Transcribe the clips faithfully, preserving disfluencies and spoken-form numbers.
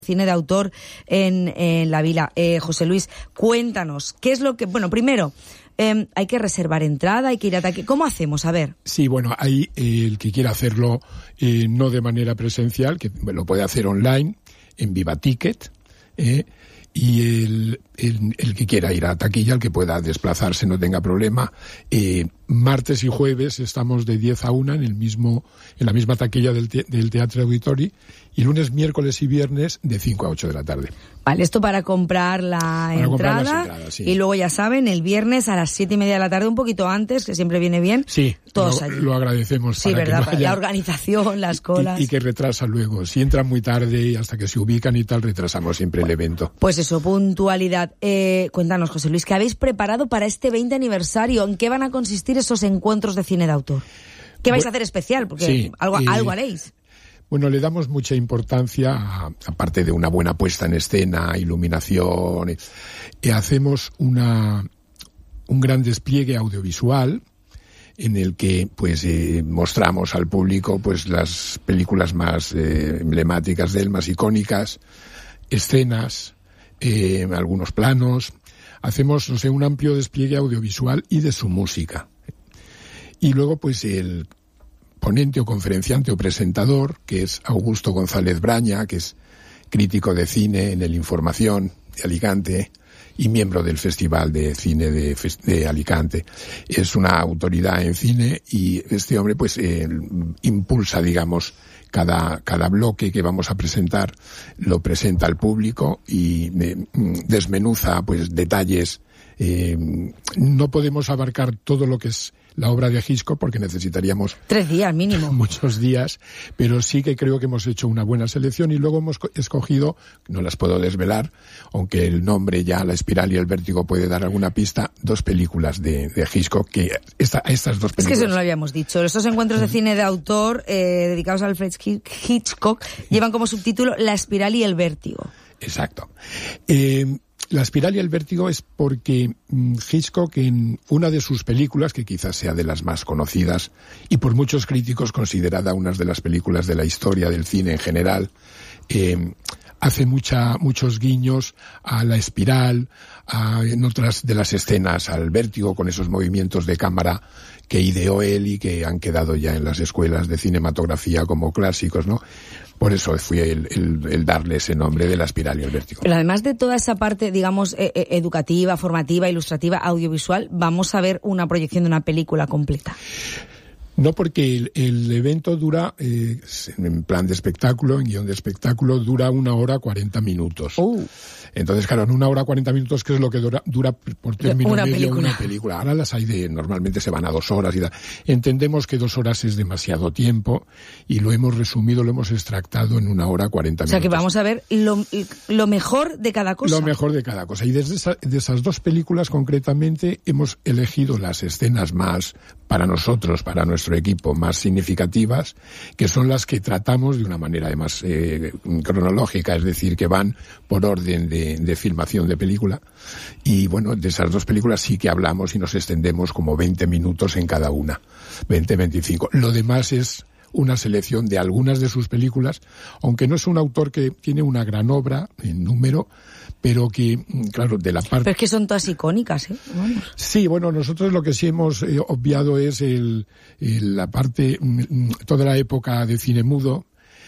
Cine de autor en, en La Vila. Eh, José Luis, cuéntanos, ¿qué es lo que...? Bueno, primero, eh, hay que reservar entrada, hay que ir a taquilla. ¿Cómo hacemos? A ver. Sí, bueno, hay eh, el que quiera hacerlo eh, no de manera presencial, que lo puede hacer online, en Viva Ticket, eh, y el, el, el que quiera ir a taquilla, el que pueda desplazarse, no tenga problema. Eh, martes y jueves estamos de diez a una en el mismo, en la misma taquilla del, te, del Teatre Auditori, y lunes, miércoles y viernes de cinco a ocho de la tarde. Vale, esto para comprar la para entrada, comprar las entradas, sí. Y luego ya saben, el viernes a las siete y media de la tarde, un poquito antes, que siempre viene bien. Sí, todos lo, allí. lo agradecemos. Sí, para verdad, que vaya, la organización, las colas. Y, y que retrasa luego. Si entran muy tarde y hasta que se ubican y tal, retrasamos siempre el evento. Pues eso, puntualidad. Eh, cuéntanos, José Luis, ¿qué habéis preparado para este veinte aniversario? ¿En qué van a consistir esos encuentros de cine de autor? ¿Qué vais bueno, a hacer especial? Porque sí, algo, eh, algo haréis. Bueno, le damos mucha importancia, a, aparte de una buena puesta en escena, iluminación, y, y hacemos una, un gran despliegue audiovisual en el que pues eh, mostramos al público pues las películas más eh, emblemáticas de él, más icónicas, escenas, eh, algunos planos. Hacemos, no sé, un amplio despliegue audiovisual y de su música. Y luego pues el ponente o conferenciante o presentador, que es Augusto González Braña, que es crítico de cine en el Información de Alicante y miembro del Festival de Cine de, de Alicante. Es una autoridad en cine y este hombre pues eh, impulsa, digamos, cada, cada bloque que vamos a presentar, lo presenta al público y eh, desmenuza pues detalles. Eh, no podemos abarcar todo lo que es la obra de Hitchcock porque necesitaríamos tres días mínimo, muchos días, pero sí que creo que hemos hecho una buena selección y luego hemos escogido, no las puedo desvelar, aunque el nombre ya, La Espiral y El Vértigo, puede dar alguna pista, dos películas de, de Hitchcock, que esta, estas dos películas... Es que eso no lo habíamos dicho. Estos encuentros de cine de autor eh, dedicados a Alfred Hitchcock llevan como subtítulo La Espiral y El Vértigo. Exacto. Eh, La Espiral y el Vértigo es porque mmm, Hitchcock, en una de sus películas, que quizás sea de las más conocidas y por muchos críticos considerada una de las películas de la historia del cine en general, eh, hace mucha, muchos guiños a La Espiral, a, en otras de las escenas al Vértigo, con esos movimientos de cámara que ideó él y que han quedado ya en las escuelas de cinematografía como clásicos, ¿no? Por eso fue el, el, el darle ese nombre de La Espiral y el Vértigo. Pero además de toda esa parte, digamos, eh, educativa, formativa, ilustrativa, audiovisual, vamos a ver una proyección de una película completa. No, porque el, el evento dura, eh, en plan de espectáculo, en guión de espectáculo, dura una hora cuarenta minutos. Uh. Entonces, claro, en una hora cuarenta minutos, ¿qué es lo que dura, dura por término una medio película. una película? Ahora las hay de, normalmente se van a dos horas y tal. Entendemos que dos horas es demasiado tiempo y lo hemos resumido, lo hemos extractado en una hora cuarenta minutos. O sea que vamos a ver lo, lo mejor de cada cosa. Lo mejor de cada cosa. Y desde esa, de esas dos películas concretamente hemos elegido las escenas más, para nosotros, para nuestro equipo, más significativas, que son las que tratamos de una manera además eh, cronológica, es decir, que van por orden de, de filmación de película. Y bueno, de esas dos películas sí que hablamos y nos extendemos como veinte minutos en cada una, veinte, veinticinco. Lo demás es una selección de algunas de sus películas, aunque no es un autor que tiene una gran obra en número, pero que, claro, de la parte... Pero es que son todas icónicas, ¿eh? Vamos. Sí, bueno, nosotros lo que sí hemos eh, obviado es el, el, la parte, toda la época de cine mudo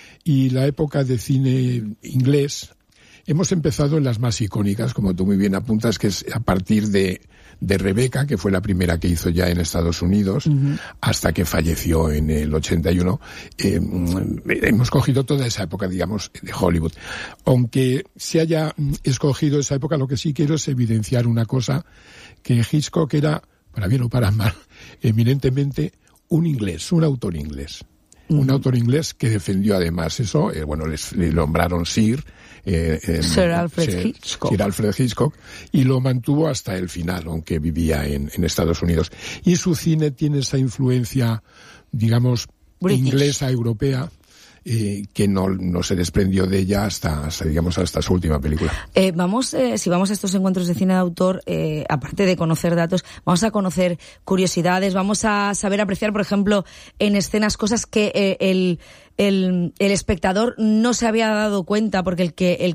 y la época de cine inglés. Hemos empezado en las más icónicas, como tú muy bien apuntas, que es a partir de, de Rebeca, que fue la primera que hizo ya en Estados Unidos, uh-huh. hasta que falleció en el ochenta y uno. Eh, hemos cogido toda esa época, digamos, de Hollywood. Aunque se haya escogido esa época, lo que sí quiero es evidenciar una cosa, que Hitchcock era, para bien o para mal, eminentemente un inglés, un autor inglés. Uh-huh. Un autor inglés que defendió además eso, eh, bueno, les, le nombraron Sir, Eh, eh, Sir Alfred Sir, Hitchcock. Sir Alfred Hitchcock, y lo mantuvo hasta el final, aunque vivía en, en Estados Unidos. Y su cine tiene esa influencia, digamos, British. Inglesa, europea, eh, que no, no se desprendió de ella hasta, hasta digamos, hasta su última película. Eh, vamos, eh, si vamos a estos encuentros de cine de autor, eh, aparte de conocer datos, vamos a conocer curiosidades, vamos a saber apreciar, por ejemplo, en escenas cosas que eh, el, el, el espectador no se había dado cuenta, porque el que, el